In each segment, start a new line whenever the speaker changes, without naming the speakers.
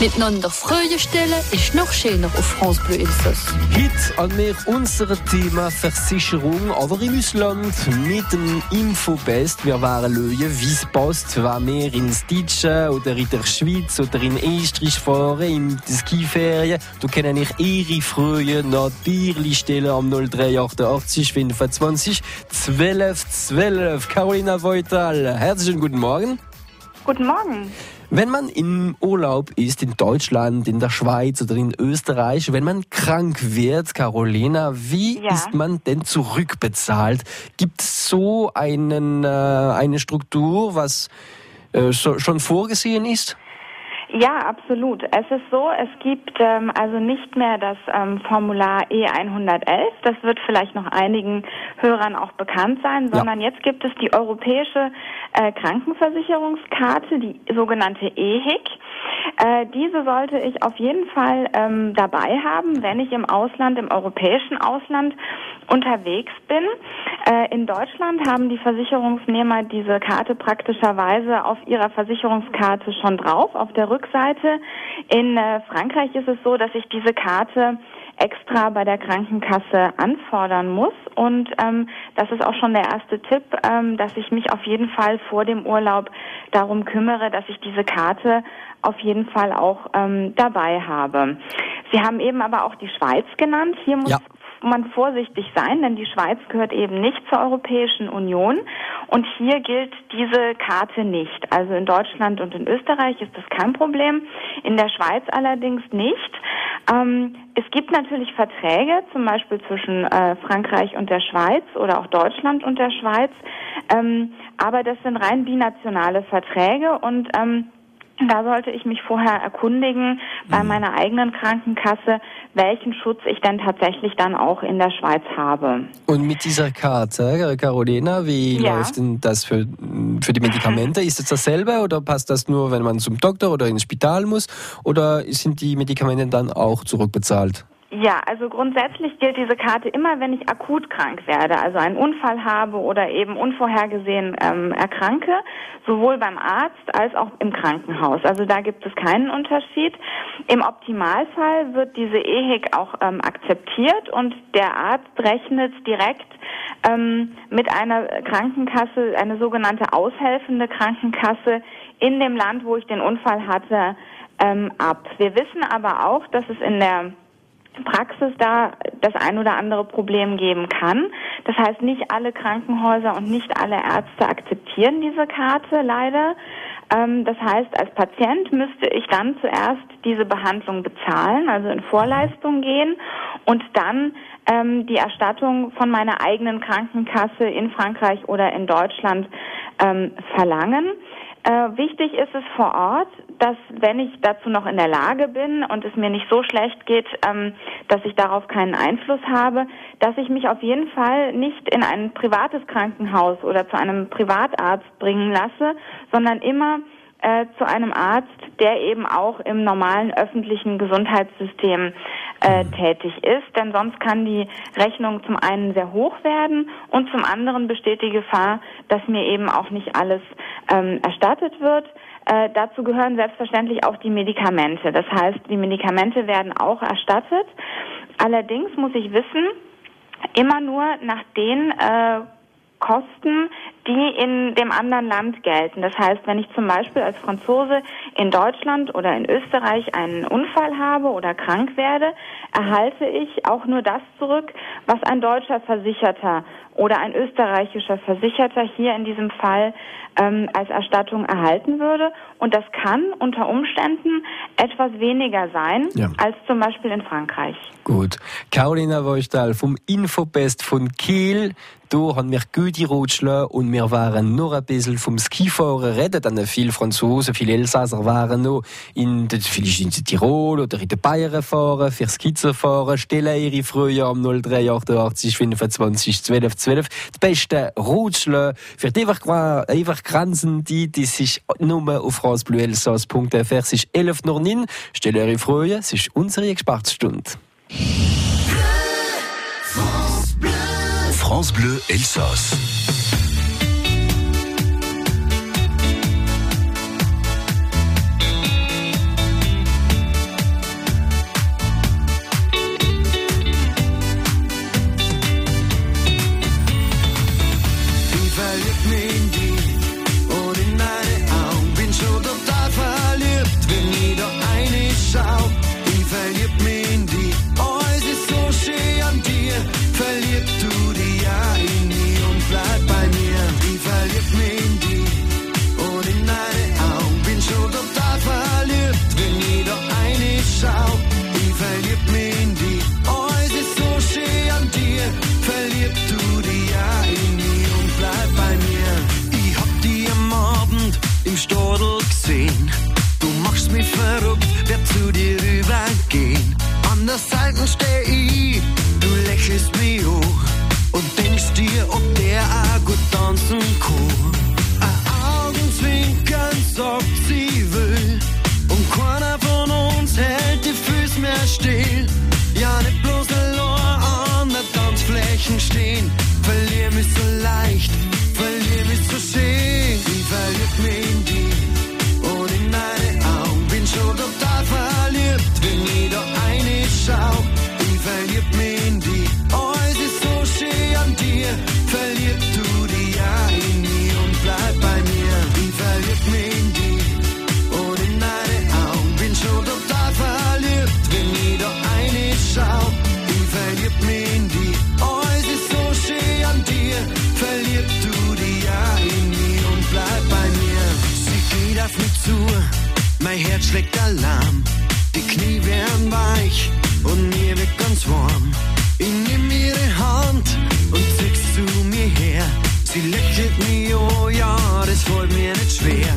Miteinander Freude stellen ist noch schöner auf France Bleu Elsass.
Heute an wir unser Thema Versicherung, aber im Ausland mit dem Infobest. Wir waren schauen, wie es passt, wenn wir ins Deutsche oder in der Schweiz oder in Österreich fahren, in die Skiferien. Da können ich Ihre Freude natürlich stellen am 0388 25 12 12. Carolina Voital, herzlichen guten Morgen.
Guten Morgen.
Wenn man im Urlaub ist, in Deutschland, in der Schweiz oder in Österreich, wenn man krank wird, Carolina, wie ist man denn zurückbezahlt? Gibt es so eine Struktur, was schon vorgesehen ist?
Ja, absolut. Es ist so, es gibt also nicht mehr das Formular E111, das wird vielleicht noch einigen Hörern auch bekannt sein, sondern jetzt gibt es die europäische Krankenversicherungskarte, die sogenannte EHIC. Diese sollte ich auf jeden Fall dabei haben, wenn ich im Ausland, im europäischen Ausland unterwegs bin. In Deutschland haben die Versicherungsnehmer diese Karte praktischerweise auf ihrer Versicherungskarte schon drauf, auf der Rückseite. In Frankreich ist es so, dass ich diese Karte extra bei der Krankenkasse anfordern muss. Und das ist auch schon der erste Tipp, dass ich mich auf jeden Fall vor dem Urlaub darum kümmere, dass ich diese Karte auf jeden Fall auch dabei habe. Sie haben eben aber auch die Schweiz genannt. Hier muss man vorsichtig sein, denn die Schweiz gehört eben nicht zur Europäischen Union und hier gilt diese Karte nicht. Also in Deutschland und in Österreich ist das kein Problem, in der Schweiz allerdings nicht. Es gibt natürlich Verträge, zum Beispiel zwischen Frankreich und der Schweiz oder auch Deutschland und der Schweiz, aber das sind rein binationale Verträge und da sollte ich mich vorher erkundigen bei meiner eigenen Krankenkasse, welchen Schutz ich denn tatsächlich dann auch in der Schweiz habe.
Und mit dieser Karte, Carolina, wie läuft denn das für die Medikamente? Ist es dasselbe oder passt das nur, wenn man zum Doktor oder ins Spital muss? Oder sind die Medikamente dann auch zurückbezahlt?
Ja, also grundsätzlich gilt diese Karte immer, wenn ich akut krank werde, also einen Unfall habe oder eben unvorhergesehen erkranke, sowohl beim Arzt als auch im Krankenhaus. Also da gibt es keinen Unterschied. Im Optimalfall wird diese EHIC auch akzeptiert und der Arzt rechnet direkt mit einer Krankenkasse, eine sogenannte aushelfende Krankenkasse in dem Land, wo ich den Unfall hatte, ab. Wir wissen aber auch, dass es in der Praxis da das ein oder andere Problem geben kann. Das heißt, nicht alle Krankenhäuser und nicht alle Ärzte akzeptieren diese Karte leider. Das heißt, als Patient müsste ich dann zuerst diese Behandlung bezahlen, also in Vorleistung gehen und dann die Erstattung von meiner eigenen Krankenkasse in Frankreich oder in Deutschland verlangen. Wichtig ist es vor Ort, dass wenn ich dazu noch in der Lage bin und es mir nicht so schlecht geht, dass ich darauf keinen Einfluss habe, dass ich mich auf jeden Fall nicht in ein privates Krankenhaus oder zu einem Privatarzt bringen lasse, sondern immer zu einem Arzt, der eben auch im normalen öffentlichen Gesundheitssystem tätig ist. Denn sonst kann die Rechnung zum einen sehr hoch werden und zum anderen besteht die Gefahr, dass mir eben auch nicht alles erstattet wird. Dazu gehören selbstverständlich auch die Medikamente. Das heißt, die Medikamente werden auch erstattet. Allerdings muss ich wissen, immer nur nach den Kosten, die in dem anderen Land gelten. Das heißt, wenn ich zum Beispiel als Franzose in Deutschland oder in Österreich einen Unfall habe oder krank werde, erhalte ich auch nur das zurück, was ein deutscher Versicherter oder ein österreichischer Versicherter hier in diesem Fall als Erstattung erhalten würde. Und das kann unter Umständen etwas weniger sein als zum Beispiel in Frankreich.
Gut. Carolina Voital vom Infobest von Kiel. Da haben wir gute Ratschläge und wir waren noch ein bisschen vom Skifahren reden. Dann viele Franzosen, viele Elsasser waren noch vielleicht in Tirol oder in den Bayern fahren, für Ski zu fahren, stellen ihre Freude am 0388 25 12 12. Die besten Ratschläge für die einfach Grenzen, die sich nur auf francebleuelsass.fr. Es ist 11:09. Stellen eure Freude, es ist unsere Expertenstunde.
France Bleu Elsass. machst mich verrückt, wer zu dir rübergehen. An der Seite steh ich, du lächelst mich an und denkst dir, ob der auch gut tanzen kann. Ein Augenzwinkern sagt, sie will, und keiner von uns hält die Füße mehr still. Ja, nicht bloß allein an der Tanzfläche stehen. Verlier mich so leicht, verlier mich so schön. Ich verlieb mich in die und in deine Augen. Bin schon total verliebt, wenn ich da eine schau. Ich verlieb mich in die, oh, es ist so schön an dir. Verlieb du dich ja in mich und bleib bei mir. Ich verlieb mich in die und in deine Augen. Bin schon total verliebt, wenn ich da eine schau. Ich verlieb mich in die, oh, es ist so schön an dir. Verlieb du dich ja in mich und bleib bei mir. Sie geht auf mich zu, mein Herz schlägt Alarm. Die Knie werden weich und mir wird ganz warm. Ich nehm ihre Hand und zieh's zu mir her. Sie lächelt mich, oh ja, das fällt mir nicht schwer.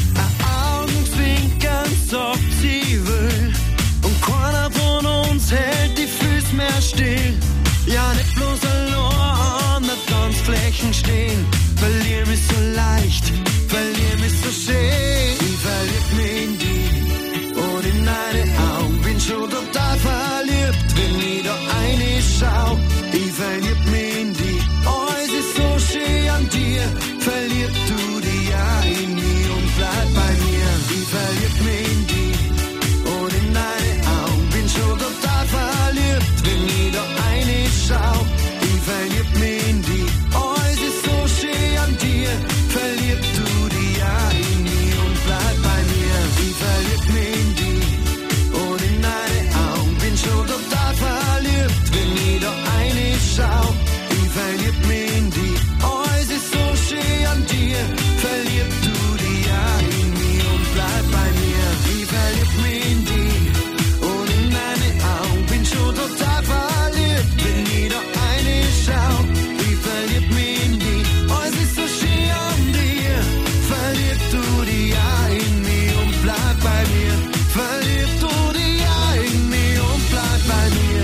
Ein Augenzwinkern sagt, sie will, und keiner von uns hält die Füße mehr still. Ja, nicht bloß allein an der Tanzfläche stehen. Verlier mich so leicht, verlier mich so schön. Ich verlieb mich in die und in deine Augen. Bin schon total verliebt, wenn ich da eine schau. Ich verlieb mich in die, oh, es ist so schön an dir. Verlieb du dich ja in mich und bleib bei mir. Ich verlieb mich in die und in deine Augen. Bin schon total verliebt, wenn ich da eine schau. Ich verlieb mich in die, oh, es ist so schön an dir. Verlieb du dich ja in mich und bleib bei mir. Ich verlieb mich in die und in deine Augen. Bin schon total verliebt, wenn ich da eine schau. Ich verlieb mich in die, oh, es ist so schön an dir. Verlieb du dich ja in mich und bleib bei mir. Ich verlieb mich in die und in deine Augen. Bin schon total verliebt, wenn ich da eine schau. Ich verlieb mich in die, oh, es ist so schön an dir. Verlieb du dich ja in mich und bleib bei mir. Verlieb du dich ja in mich und bleib bei mir.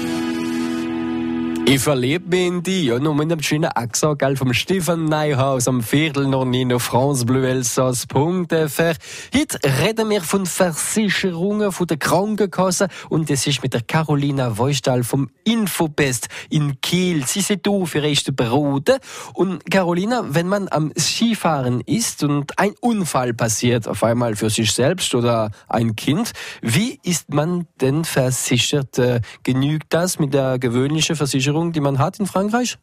Ich verlieb mich in die, ja, nur mit einem schönen Accent, gell, vom Stefan Neuhaus am Viertel noch nie auf France Bleu Elsass.fr. Heute reden wir von Versicherungen, von der Krankenkasse, und das ist mit der Carolina Voistal vom Infopest in Kiel. Sie sind da für erste Beraten. Und Carolina, wenn man am Skifahren ist und ein Unfall passiert, auf einmal für sich selbst oder ein Kind, wie ist man denn versichert? Genügt das mit der gewöhnlichen Versicherung, die man hat in Frankreich?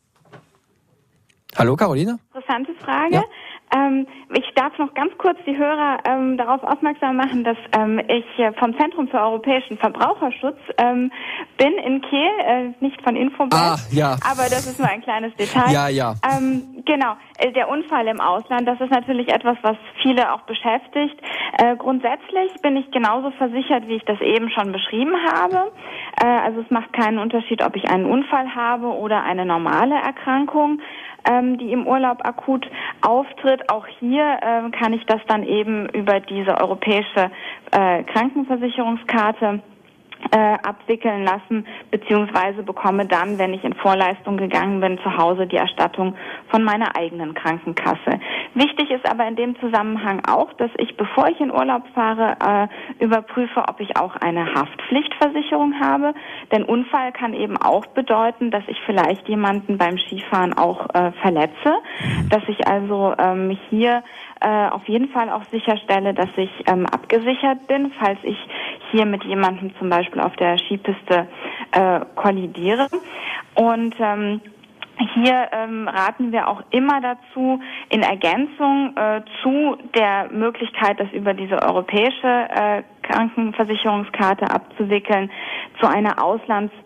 Hallo Carolina?
Interessante Frage.
Ja.
Ich darf noch ganz kurz die Hörer darauf aufmerksam machen, dass ich vom Zentrum für europäischen Verbraucherschutz bin in Kiel, nicht von Infobest,
ja.
Aber das ist nur ein kleines Detail.
Ja.
Genau, der Unfall im Ausland, das ist natürlich etwas, was viele auch beschäftigt. Grundsätzlich bin ich genauso versichert, wie ich das eben schon beschrieben habe. Also es macht keinen Unterschied, ob ich einen Unfall habe oder eine normale Erkrankung, die im Urlaub akut auftritt. Auch hier kann ich das dann eben über diese europäische Krankenversicherungskarte abwickeln lassen, beziehungsweise bekomme dann, wenn ich in Vorleistung gegangen bin, zu Hause die Erstattung von meiner eigenen Krankenkasse. Wichtig ist aber in dem Zusammenhang auch, dass ich, bevor ich in Urlaub fahre, überprüfe, ob ich auch eine Haftpflichtversicherung habe. Denn Unfall kann eben auch bedeuten, dass ich vielleicht jemanden beim Skifahren auch verletze, dass ich also mich hier auf jeden Fall auch sicherstelle, dass ich abgesichert bin, falls ich hier mit jemandem zum Beispiel auf der Skipiste kollidiere. Und hier raten wir auch immer dazu, in Ergänzung zu der Möglichkeit, das über diese europäische Krankenversicherungskarte abzuwickeln, zu einer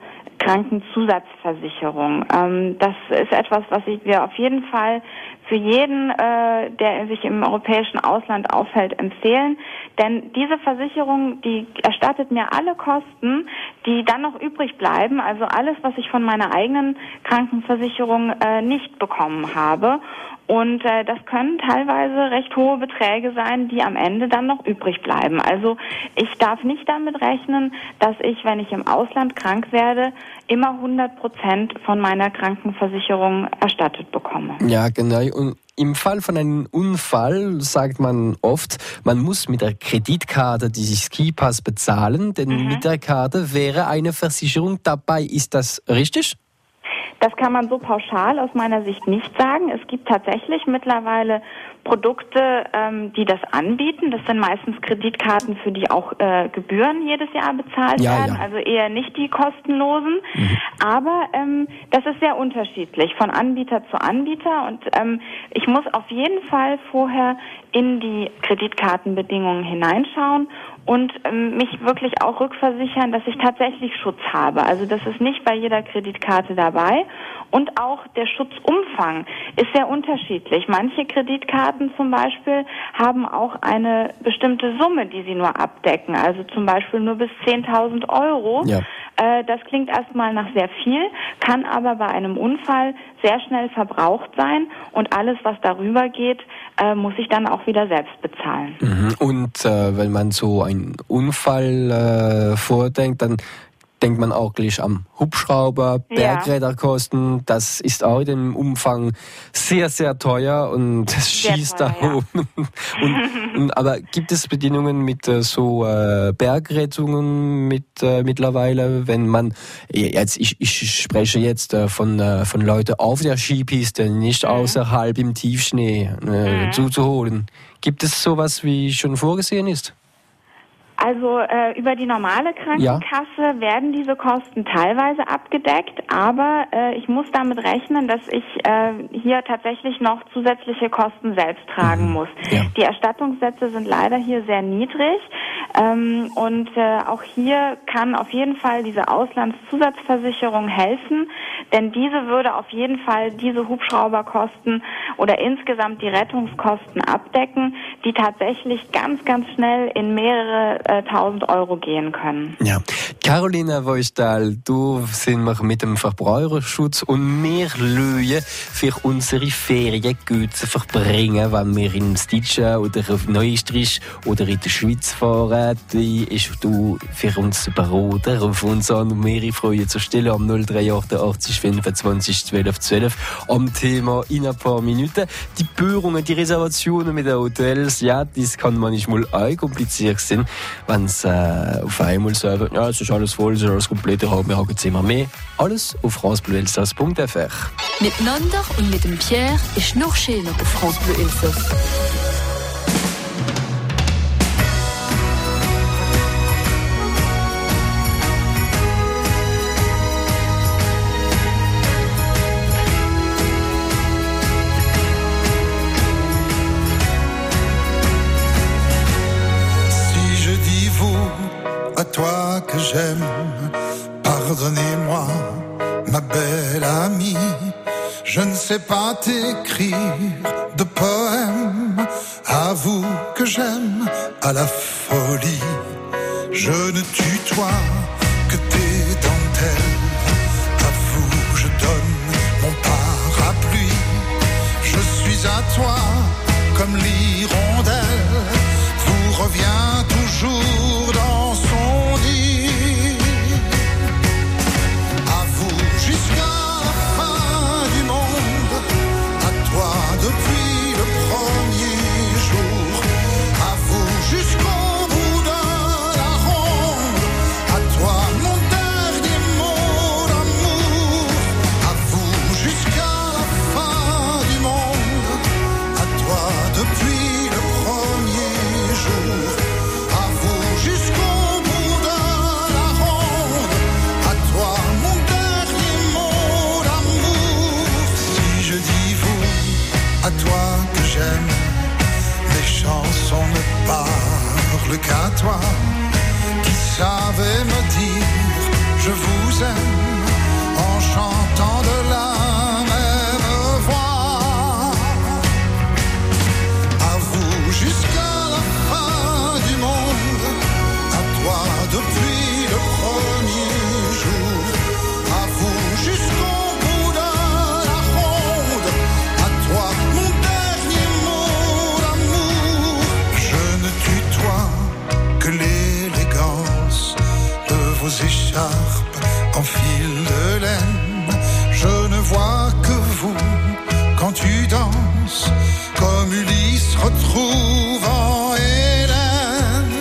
Krankenzusatzversicherung. Das ist etwas, was wir auf jeden Fall für jeden, der sich im europäischen Ausland aufhält, empfehlen. Denn diese Versicherung, die erstattet mir alle Kosten, die dann noch übrig bleiben, also alles, was ich von meiner eigenen Krankenversicherung nicht bekommen habe. Und das können teilweise recht hohe Beträge sein, die am Ende dann noch übrig bleiben. Also ich darf nicht damit rechnen, dass ich, wenn ich im Ausland krank werde, immer 100% von meiner Krankenversicherung erstattet bekomme.
Ja, genau. Und im Fall von einem Unfall sagt man oft, man muss mit der Kreditkarte die Skipass bezahlen, denn mit der Karte wäre eine Versicherung dabei. Ist das richtig?
Das kann man so pauschal aus meiner Sicht nicht sagen. Es gibt tatsächlich mittlerweile Produkte, die das anbieten. Das sind meistens Kreditkarten, für die auch Gebühren jedes Jahr bezahlt werden, also eher nicht die kostenlosen. Aber das ist sehr unterschiedlich von Anbieter zu Anbieter und ich muss auf jeden Fall vorher in die Kreditkartenbedingungen hineinschauen und mich wirklich auch rückversichern, dass ich tatsächlich Schutz habe. Also das ist nicht bei jeder Kreditkarte dabei. Und auch der Schutzumfang ist sehr unterschiedlich. Manche Kreditkarten zum Beispiel haben auch eine bestimmte Summe, die sie nur abdecken. Also zum Beispiel nur bis 10.000 Euro. Ja. Das klingt erstmal nach sehr viel, kann aber bei einem Unfall sehr schnell verbraucht sein. Und alles, was darüber geht, muss ich dann auch wieder selbst bezahlen.
Und wenn man so einen Unfall vordenkt, dann denkt man auch gleich am Hubschrauber, Bergräderkosten. Das ist auch in dem Umfang sehr, sehr teuer und es schießt da oben. Aber gibt es Bedingungen mit so Bergrettungen mittlerweile, wenn man jetzt ich spreche jetzt von Leuten auf der Skipiste, nicht außerhalb im Tiefschnee zuzuholen. Gibt es sowas, wie schon vorgesehen ist?
Also über die normale Krankenkasse werden diese Kosten teilweise abgedeckt, aber ich muss damit rechnen, dass ich hier tatsächlich noch zusätzliche Kosten selbst tragen muss. Ja. Die Erstattungssätze sind leider hier sehr niedrig und auch hier kann auf jeden Fall diese Auslandszusatzversicherung helfen, denn diese würde auf jeden Fall diese Hubschrauberkosten oder insgesamt die Rettungskosten abdecken, die tatsächlich ganz, ganz schnell in mehrere 1.000 Euro gehen können.
Ja. Carolina Voigtal, du sind wir mit dem Verbraucherschutz und mehr Löhe für unsere Ferien gut zu verbringen, wenn wir in Stitcha oder auf Neustrich oder in der Schweiz fahren. Die ist du für uns beraten, auf uns an und mehr freuen zu stellen am 038 25 12 12 am Thema in ein paar Minuten. Die Buchungen, die Reservationen mit den Hotels, ja, das kann manchmal auch kompliziert sein, wenn es auf einmal sagen, ja, es ist alles voll, es ist alles komplett, wir haben jetzt immer mehr. Alles auf francebleuelsass.fr.
Miteinander und mit dem Pierre ist noch schöner auf France Bleu Elsass.
À toi que j'aime, pardonnez-moi, ma belle amie. Je ne sais pas t'écrire de poèmes. Avoue que j'aime à la folie. Je ne tutoie que tes dentelles. Avoue, je donne mon parapluie. Je suis à toi comme l'hirondelle. Tout revient toujours dans son nid. À vous jusqu'à la fin du monde. À toi depuis le premier jour. À vous jusqu'au bout de la ronde. À toi mon dernier mot d'amour. À vous jusqu'à la fin du monde. À toi depuis le premier jour. À vous jusqu'au bout de la ronde. À toi mon dernier mot d'amour. Si je dis vous, à toi que j'aime, les chansons ne parlent qu'à toi, qui savais me dire je vous aime en chantant de la même voix. À vous jusqu'à la fin du monde, à toi depuis le premier jour, à vous jusqu'au bout de la ronde, à toi mon dernier mot d'amour. Je ne tutoie que l'élégance de vos écharpes en fil de laine. Je ne vois que vous quand tu danses, comme Ulysse retrouvant Hélène.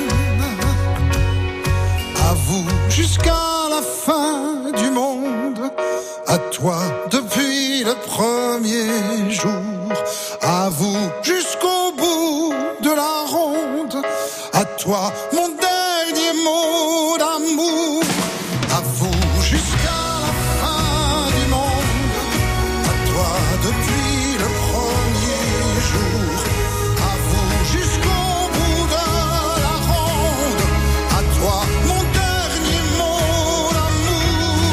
À vous jusqu'à la fin du monde, à toi depuis le premier jour, à vous jusqu'au bout de la ronde, à toi mon dernier mot d'amour. À vous jusqu'à la fin du monde, à toi depuis le premier jour, à vous jusqu'au bout de la ronde, à toi mon dernier mot d'amour.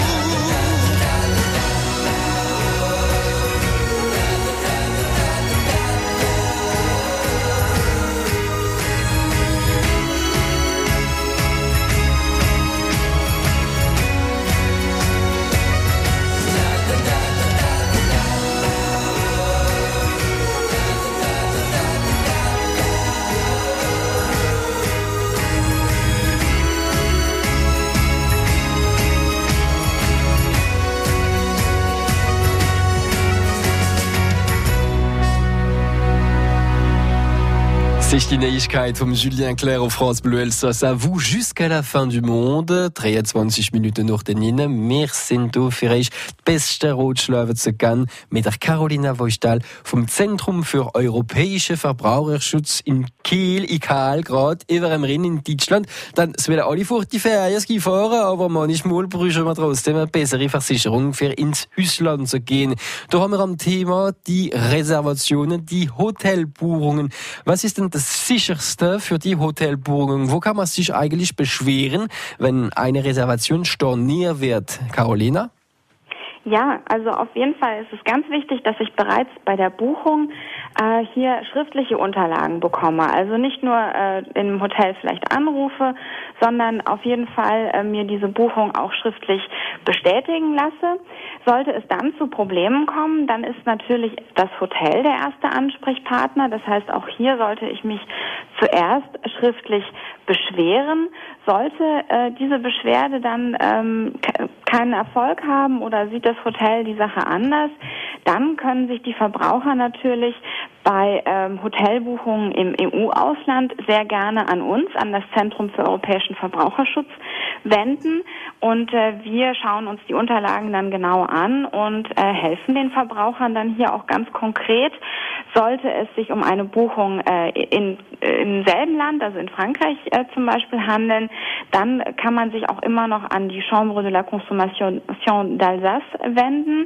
C'est die Neuigkeit vom Julien Clerc auf France Bleu Elsass. À vous jusqu'à la fin du monde. 23 Minuten nach den Innen. Wir sind hier für euch die beste Ratschläge zu geben mit der Carolina Voigtal vom Zentrum für europäischen Verbraucherschutz in Kiel, IKL, gerade über dem Rennen in Deutschland. Dann wollen alle vor die Ferien Ski fahren, aber manchmal brauchen wir trotzdem eine bessere Versicherung, für ins Ausland zu gehen. Da haben wir am Thema die Reservationen, die Hotelbuchungen. Was ist denn das Sicherste für die Hotelbuchungen? Wo kann man sich eigentlich beschweren, wenn eine Reservation storniert wird? Carolina?
Ja, also auf jeden Fall ist es ganz wichtig, dass ich bereits bei der Buchung hier schriftliche Unterlagen bekomme. Also nicht nur im Hotel vielleicht anrufe, sondern auf jeden Fall mir diese Buchung auch schriftlich bestätigen lasse. Sollte es dann zu Problemen kommen, dann ist natürlich das Hotel der erste Ansprechpartner. Das heißt, auch hier sollte ich mich zuerst schriftlich beschweren. Sollte diese Beschwerde dann keinen Erfolg haben oder sieht das Hotel die Sache anders, dann können sich die Verbraucher natürlich bei Hotelbuchungen im EU-Ausland sehr gerne an uns, an das Zentrum für europäischen Verbraucherschutz wenden und wir schauen uns die Unterlagen dann genau an und helfen den Verbrauchern dann hier auch ganz konkret. Sollte es sich um eine Buchung im selben Land, also in Frankreich zum Beispiel handeln, dann kann man sich auch immer noch an die Chambre de la Consommation d'Alsace wenden.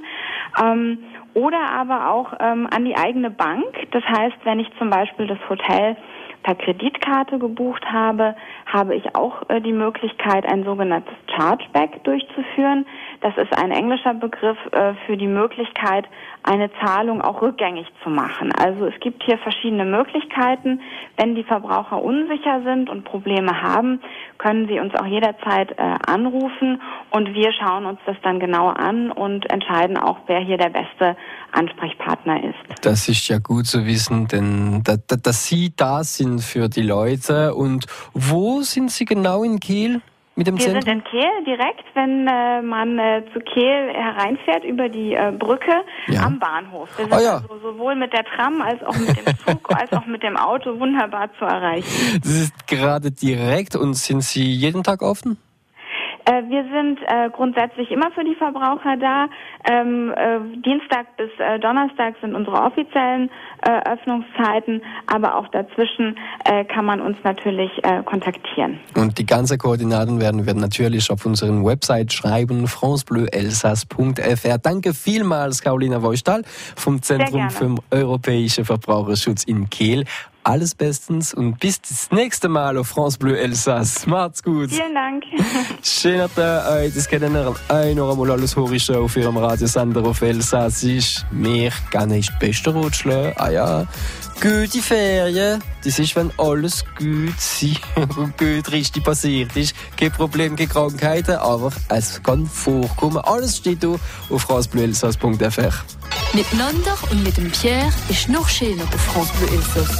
Oder aber auch an die eigene Bank. Das heißt, wenn ich zum Beispiel das Hotel per Kreditkarte gebucht habe, habe ich auch die Möglichkeit, ein sogenanntes Chargeback durchzuführen. Das ist ein englischer Begriff für die Möglichkeit, eine Zahlung auch rückgängig zu machen. Also es gibt hier verschiedene Möglichkeiten. Wenn die Verbraucher unsicher sind und Probleme haben, können sie uns auch jederzeit anrufen und wir schauen uns das dann genauer an und entscheiden auch, wer hier der beste Ansprechpartner ist.
Das ist ja gut zu wissen, denn dass Sie da sind für die Leute. Und wo sind Sie genau in Kiel? Mit dem Zentrum?
Wir sind in Kehl direkt, wenn man zu Kehl hereinfährt über die Brücke am Bahnhof. Wir sind also sowohl mit der Tram als auch mit dem Zug als auch mit dem Auto wunderbar zu erreichen.
Das ist gerade direkt. Und sind Sie jeden Tag offen?
Wir sind grundsätzlich immer für die Verbraucher da. Dienstag bis Donnerstag sind unsere offiziellen Öffnungszeiten, aber auch dazwischen kann man uns natürlich kontaktieren. Und
die ganzen Koordinaten werden wir natürlich auf unserer Website schreiben, francebleuelsass.fr. Danke vielmals, Carolina Voigtal vom Zentrum für europäischen Verbraucherschutz in Kehl. alles bestens und bis das nächste Mal auf France Bleu Elsass. Macht's gut.
Vielen Dank.
Schön, dass ihr das können noch einmal alles hören auf Ihrem Radiosender auf Elsassisch. Wir gehen nicht die beste Rutschle. Ah ja. Gute Ferien. Das ist, wenn alles gut ist und gut richtig passiert ist. Kein Problem, keine Krankheiten, aber es kann vorkommen. Alles steht da auf francebleuelsass.fr.
Miteinander und mit dem Pierre ist noch schöner auf France Bleu Elsass.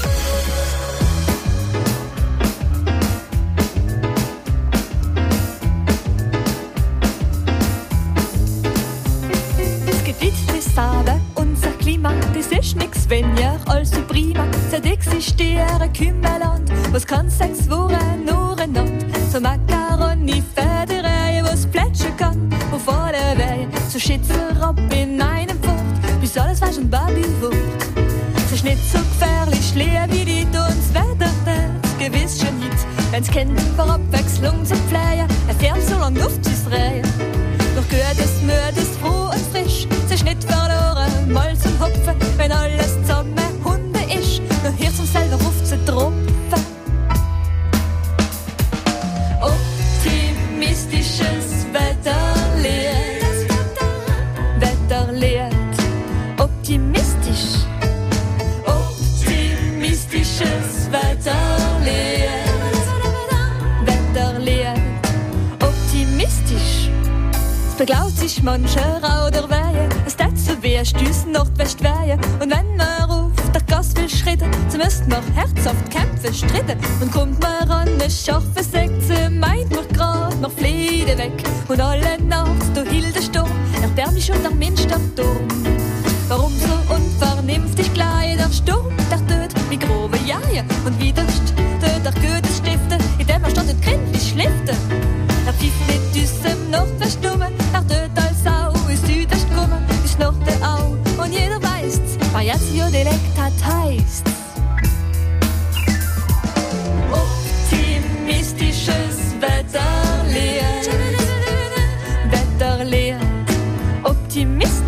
Es gibt die Sade, unser Klima, das ist nix weniger als so prima. Seit existieren Kümmerland, was kann 6 Wochen nur in Nacht. So Macaroni-Federei, was plätschern kann, wo vor der Wehe, so Schitzelrapp in einem Fort, bis alles Fleisch und Baby wird. Es ist nicht so gefährlich, leer wie die uns Wetter, das gewiss schon nicht. Wenn's kennt, vor Abwechslung zu pflegen, fährt so lang Luft zu drehen. Doch gehört es müde, ist froh und frisch, es ist nicht verloren, mal zum Hopfen, wenn alles zusammen Hunde ist, nur hier zum selber Ruf zu tropfen. Optimistisches Wetterlied, Wetterlied, optimistisch, optimistisches Wetterlied, Wetterlied, optimistisch. Es beglaut sich mancher oder Wehe, es tät so weh, stößt Nordwestwehe. Und wenn man ruft, der Gas will Schritte, so müsst man herzhaft Kämpfe stritten. Und kommt man an eine scharfe Sekte, meint man grad noch Fliede weg. Und alle Nacht, du hielt der Sturm, erbärmlich und am Minsterturm. Warum so unvernünftig gleich der Sturm, der töt wie grobe Jaie. Und wieder töt der Goethe Stifte, in dem er stand und gründlich schliffte. Er pfiff mit düsem Nordweststumme, er töt als Sau, ist Südwest gekommen, ist noch der Au. Und jeder weißt's, Variatio-Dialekt hat heißt's. Optimistisches Wetterlied, Wetterlied, optimistisch.